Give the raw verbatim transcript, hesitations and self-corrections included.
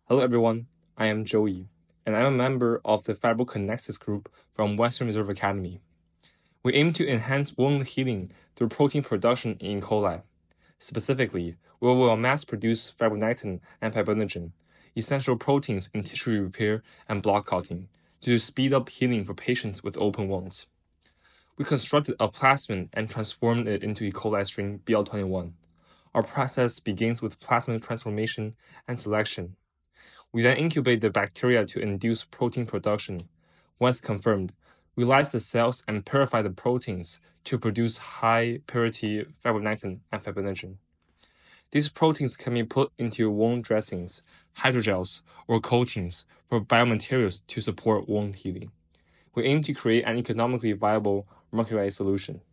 Hello everyone, I am Joey, and I'm a member of the Fibrokinexis group from Western Reserve Academy. We aim to enhance wound healing through protein production in E. coli. Specifically, we will mass-produce fibronectin and fibrinogen, essential proteins in tissue repair and blood clotting, to speed up healing for patients with open wounds. We constructed a plasmid and transformed it into E. coli strain B L twenty-one. Our process begins with plasmid transformation and selection. We then incubate the bacteria to induce protein production. Once confirmed, we lyse the cells and purify the proteins to produce high-purity fibronectin and fibrinogen. These proteins can be put into wound dressings, hydrogels, or coatings for biomaterials to support wound healing. We aim to create an economically viable mercury solution.